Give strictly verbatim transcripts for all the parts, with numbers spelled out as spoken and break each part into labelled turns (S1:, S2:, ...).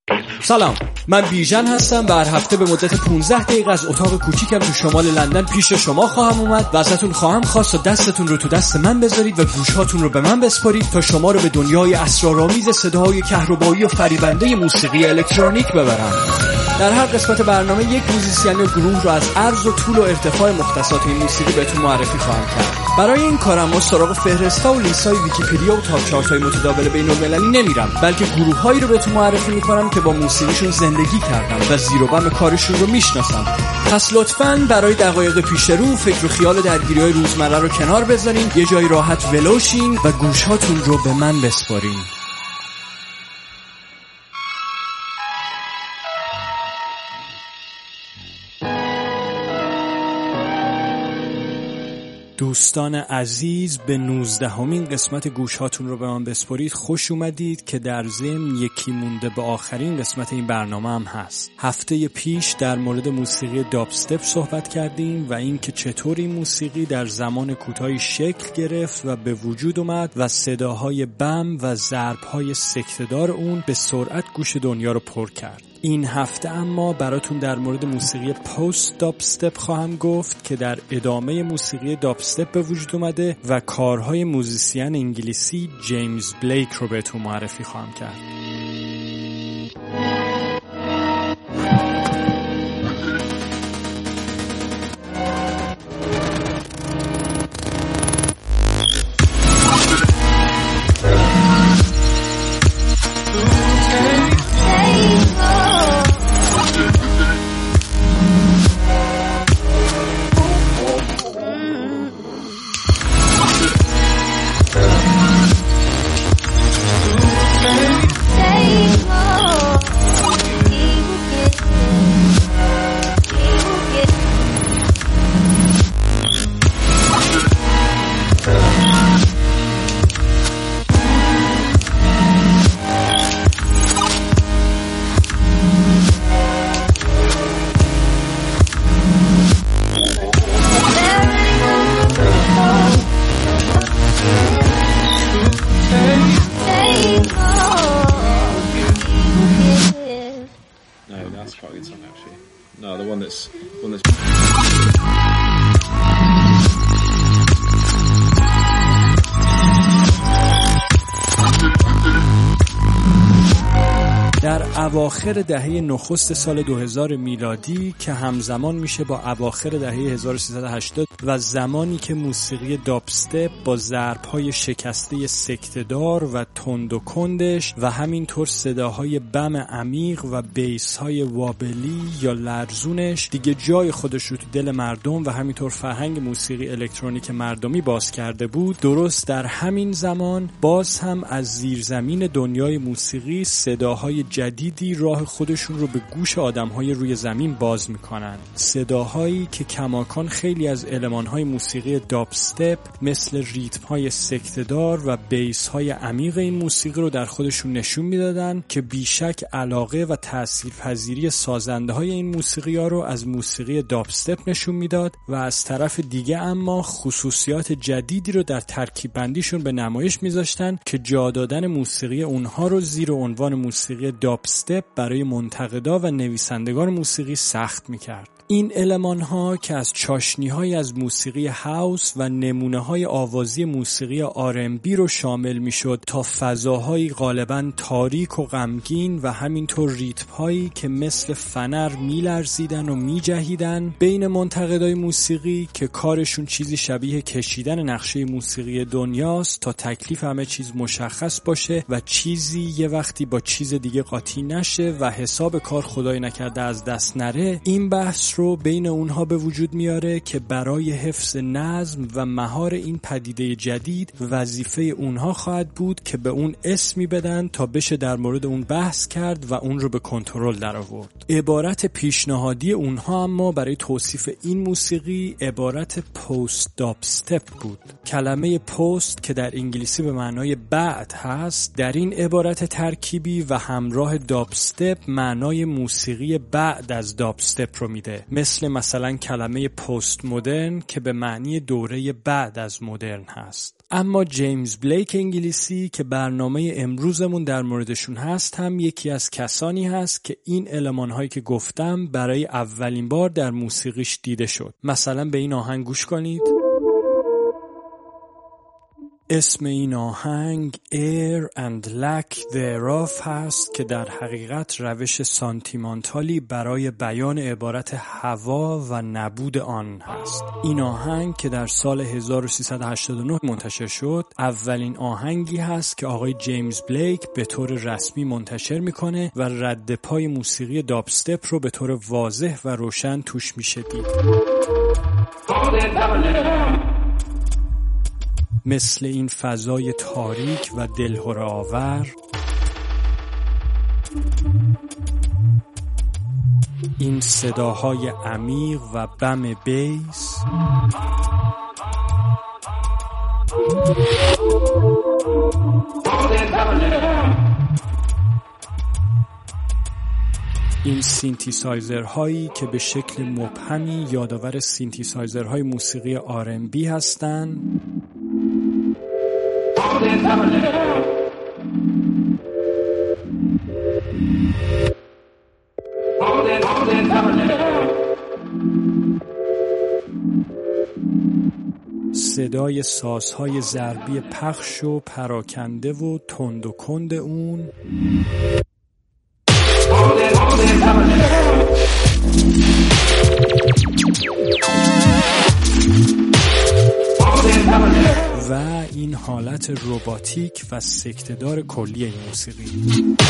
S1: سلام، من بیژن هستم و هر هفته به مدت پانزده دقیقه از اتاق کوچیکم تو شمال لندن پیش شما خواهم اومد و ازتون خواهم خواست و دستتون رو تو دست من بذارید و گوشاتون رو به من بسپارید تا شما رو به دنیای اسرارآمیز صداهای کهربایی و فریبنده موسیقی الکترونیک ببرم. در هر قسمت برنامه یک موزیسین یا گروه رو از عرض و طول و ارتفاع مختصات این موسیقی بهتون معرفی خواهم کرد. برای این کارم ما سراغ فهرست‌ها و لیست‌های ویکی‌پدیا و تاپ چارت‌های متداول بین‌المللی نمیرم، بلکه گروه‌هایی رو بهتون معرفی می‌کنم که با موسیقیشون زندگی کردم و زیر و بم کارشون رو میشناسم. پس لطفاً برای دقایق پیش رو فکر و خیال درگیری‌های روزمره رو کنار بذارین، یه جای راحت ولوشین و گوشاتون رو به من بسپارین. دوستان عزیز، به نوزدهمین قسمت گوش هاتون رو به من بسپارید خوش اومدید که در ضمن یکی مونده به آخرین قسمت این برنامه هم هست. هفته پیش در مورد موسیقی دابستپ صحبت کردیم و این که چطور این موسیقی در زمان کوتاهی شکل گرفت و به وجود اومد و صداهای بم و ضربهای سکته‌دار اون به سرعت گوش دنیا رو پر کرد. این هفته اما براتون در مورد موسیقی پست دابستپ خواهم گفت که در ادامه موسیقی دابستپ به وجود اومده و کارهای موزیسین انگلیسی جیمز بلیک رو بهتون معرفی خواهم کرد. در اواخر دهه نخست سال دو هزار میلادی که همزمان میشه با اواخر دهه هزار و سیصد و هشتاد و زمانی که موسیقی دابستپ با ضرب‌های شکسته سکته‌دار و تند و کندش و همینطور صداهای بم عمیق و بیس‌های وابلی یا لرزونش دیگه جای خودش رو تو دل مردم و همینطور فرهنگ موسیقی الکترونیک مردمی باز کرده بود، درست در همین زمان باز هم از زیرزمین دنیای موسیقی صداهای جدیدی راه خودشون رو به گوش آدم‌های روی زمین باز می‌کنن. صداهایی که کماکان خیلی از المان‌های موسیقی دابستپ مثل ریتم‌های سکته‌دار و بیس‌های عمیق این موسیقی رو در خودشون نشون میدادن که بیشک علاقه و تأثیرپذیری سازنده‌های این موسیقی‌ها رو از موسیقی دابستپ نشون میداد و از طرف دیگه اما خصوصیات جدیدی رو در ترکیب بندیشون به نمایش می‌ذاشتن که جا دادن موسیقی اونها رو زیر عنوان موسیقی دابستپ برای منتقدا و نویسندگان موسیقی سخت می‌کرد. این المان‌ها که از چاشنی‌های از موسیقی هاوس و نمونه‌های آوازی موسیقی آر ام بی رو شامل می‌شد تا فضاهایی غالباً تاریک و غمگین و همینطور ریتم‌هایی که مثل فنر می‌لرزیدن و می‌جهیدن بین منتقدای موسیقی که کارشون چیزی شبیه کشیدن نقشه موسیقی دنیاست تا تکلیف همه چیز مشخص باشه و چیزی یه وقتی با چیز دیگه قاطی نشه و حساب کار خدای نکرده از دست نره. این بحث رو بین اونها به وجود میاره که برای حفظ نظم و مهار این پدیده جدید وظیفه اونها خواهد بود که به اون اسمی بدن تا بشه در مورد اون بحث کرد و اون رو به کنترل در آورد. عبارت پیشنهادی اونها اما برای توصیف این موسیقی عبارت پست دابستپ بود. کلمه پست که در انگلیسی به معنای بعد هست، در این عبارت ترکیبی و همراه دابستپ معنای موسیقی بعد از دابستپ رو میده، مثل مثلا کلمه پست مدرن که به معنی دوره بعد از مدرن هست. اما جیمز بلیک انگلیسی که برنامه امروزمون در موردشون هست هم یکی از کسانی هست که این المان‌هایی که گفتم برای اولین بار در موسیقیش دیده شد. مثلا به این آهنگ گوش کنید. اسم این آهنگ Air and Lack Thereof هست که در حقیقت روش سانتیمانتالی برای بیان عبارت هوا و نبود آن هست. این آهنگ که در سال هزار و سیصد و هشتاد و نه منتشر شد اولین آهنگی هست که آقای جیمز بلیک به طور رسمی منتشر میکنه و رد پای موسیقی دابستپ رو به طور واضح و روشن توش میشه دید. مثل این فضای تاریک و دلهره آور، این صداهای عمیق و بم بیس، این سینتیسایزرهایی که به شکل مبهمی یادآور سینتیسایزرهای موسیقی آر ام بی هستند، صدای سازهای ضربی پخش و پراکنده و تند و کند اون، و این حالت رباتیک و سکته‌دار کلی این موسیقی.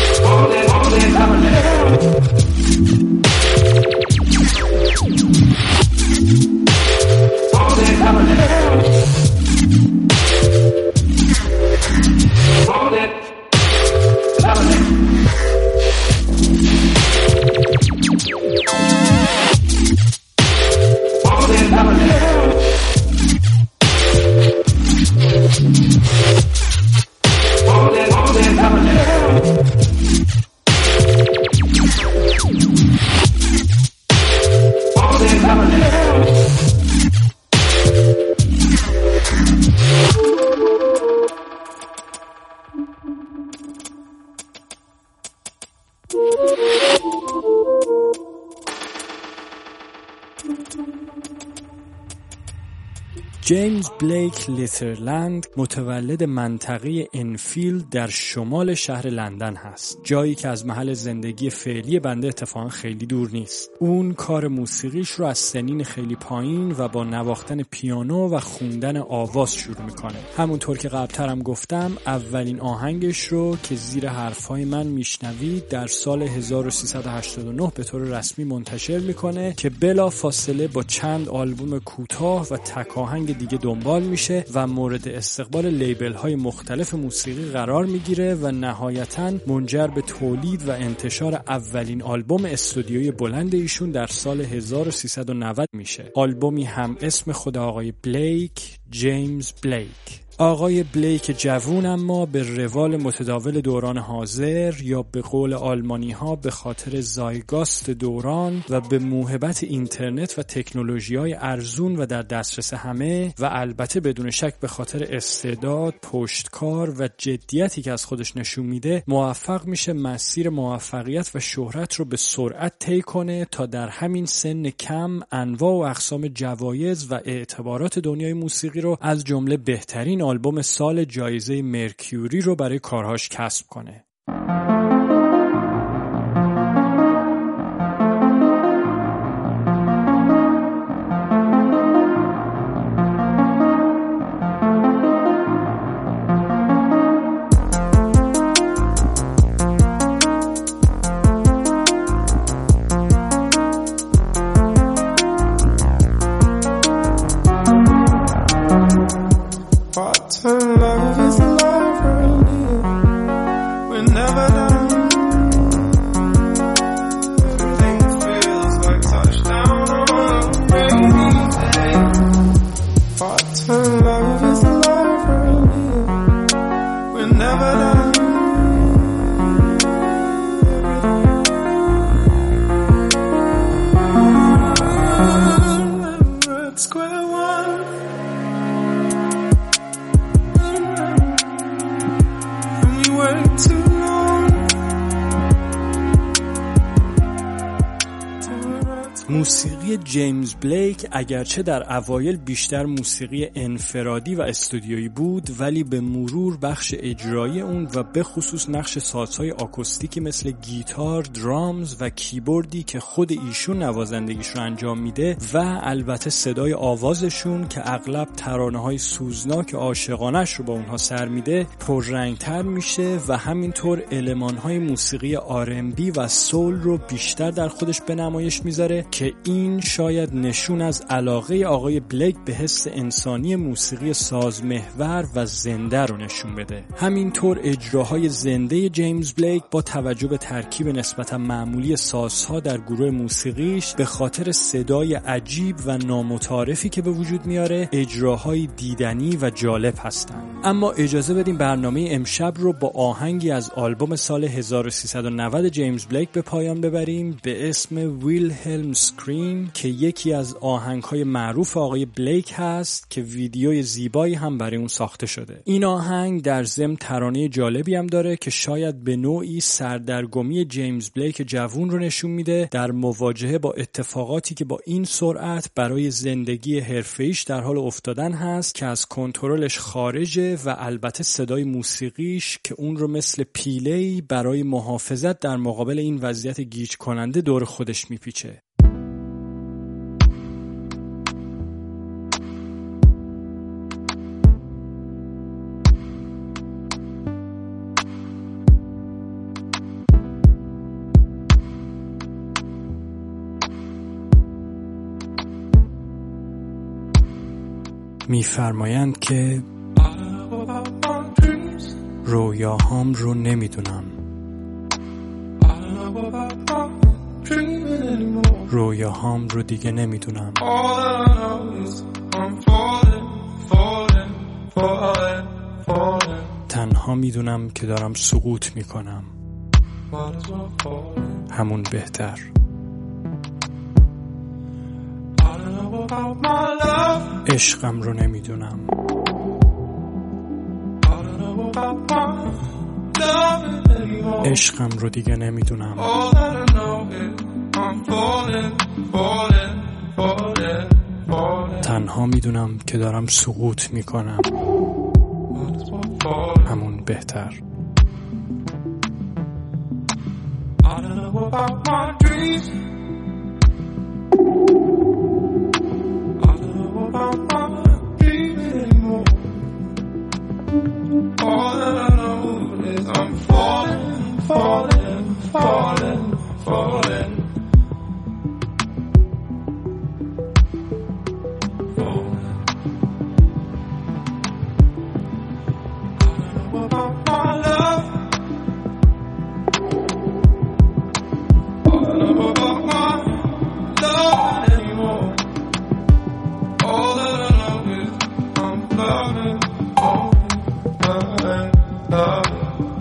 S1: جیمز بلیک لیترلند متولد منطقه انفیلد در شمال شهر لندن هست، جایی که از محل زندگی فعلی بنده اتفاقا خیلی دور نیست. اون کار موسیقیش رو از سنین خیلی پایین و با نواختن پیانو و خوندن آواز شروع میکنه. همونطور که قبلتر هم گفتم اولین آهنگش رو که زیر حرفای من میشنوید در سال هزار و سیصد و هشتاد و نه به طور رسمی منتشر میکنه که بلا فاصله با چند آلبوم کوتاه و تک آهنگ دیگه دنبال میشه و مورد استقبال لیبل های مختلف موسیقی قرار میگیره و نهایتاً منجر به تولید و انتشار اولین آلبوم استودیویی بلند ایشون در سال هزار و سیصد و نود میشه. آلبومی هم اسم خود آقای بلیک، جیمز بلیک. آقای بلیک جوون اما به روال متداول دوران حاضر یا به قول آلمانی ها به خاطر زایگاست دوران و به موهبت اینترنت و تکنولوژی های ارزون و در دسترس همه و البته بدون شک به خاطر استعداد، پشتکار و جدیتی که از خودش نشون میده موفق میشه مسیر موفقیت و شهرت رو به سرعت طی کنه تا در همین سن کم انواع و اقسام جوایز و اعتبارات دنیای موسیقی رو از جمله بهترین آلبوم سال جایزه مرکوری رو برای کارهاش کسب کنه.
S2: Love is love, when
S1: موسیقی جیمز بلیک اگرچه در اوایل بیشتر موسیقی انفرادی و استودیویی بود، ولی به مرور بخش اجرایی اون و به خصوص نقش سازهای آکوستیکی مثل گیتار، درامز و کیبوردی که خود ایشون نوازندگیش رو انجام میده و البته صدای آوازشون که اغلب ترانه‌های سوزناک عاشقانه‌اش رو با اونها سر میده پررنگتر میشه و همینطور المان‌های موسیقی آر ام بی و سول رو بیشتر در خودش به نمایش میذاره که این شاید نشون از علاقه آقای بلیک به حس انسانی موسیقی سازمحور و زنده رو نشون بده. همینطور اجراهای زنده جیمز بلیک با توجه به ترکیب نسبتا معمولی سازها در گروه موسیقیش به خاطر صدای عجیب و نامتعارفی که به وجود میاره اجراهای دیدنی و جالب هستن. اما اجازه بدیم برنامه امشب رو با آهنگی از آلبوم سال هزار و سیصد و نود جیمز بلیک به پایان ببریم به اسم ویلهلم اسکریم که یکی از آهنگ‌های معروف آقای بلیک هست که ویدیوی زیبایی هم برای اون ساخته شده. این آهنگ در ضمن ترانه جالبی هم داره که شاید به نوعی سردرگمی جیمز بلیک جوون رو نشون میده در مواجهه با اتفاقاتی که با این سرعت برای زندگی حرفه‌ایش در حال افتادن هست که از کنترلش خارجه و البته صدای موسیقیش که اون رو مثل پیله‌ای برای محافظت در مقابل این وضعیت گیج کننده دور خودش میپیچه. میفرمایند که رویاهام رو نمیدونم، رویاهام رو دیگه نمیدونم، تنها میدونم که دارم سقوط میکنم، همون بهتر. عشقم رو نمیدونم، عشقم رو دیگه نمیدونم، تنها میدونم که دارم سقوط میکنم، همون بهتر. All that I know is I'm falling, falling, falling, falling, falling. I don't know about my love, I don't know about my love anymore. All that I know is I'm loving, falling. Love.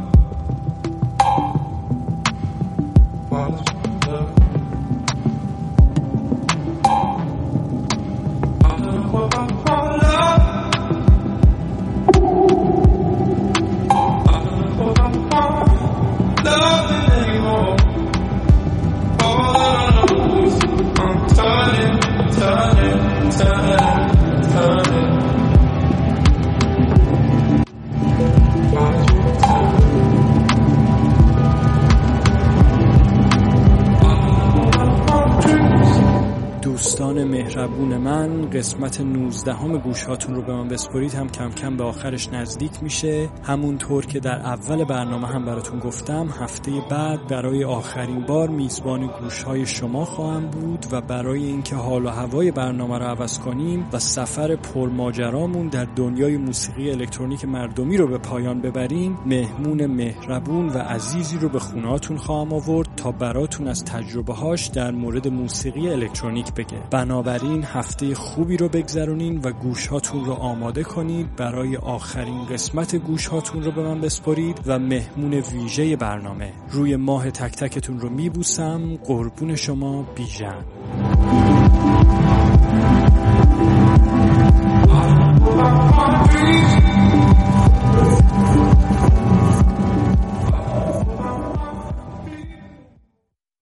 S1: دوستان مهربون من، قسمت نوزدهم گوش هاتون رو به من بسپرید هم کم کم به آخرش نزدیک میشه. همونطور که در اول برنامه هم براتون گفتم هفته بعد برای آخرین بار میزبان گوش های شما خواهم بود و برای اینکه حال و هوای برنامه رو عوض کنیم و سفر پرماجرامون در دنیای موسیقی الکترونیک مردمی رو به پایان ببریم، مهمون مهربون و عزیزی رو به خونه‌هاتون خواهم آورد تا براتون از تجربه هاش در مورد موسیقی الکترونیک بگه. بنابراین هفته خوبی رو بگذرونین و گوش هاتون رو آماده کنید برای آخرین قسمت گوش هاتون رو به من بسپارید و مهمون ویژه برنامه. روی ماه تک تکتون رو میبوسم. قربون شما بیژن.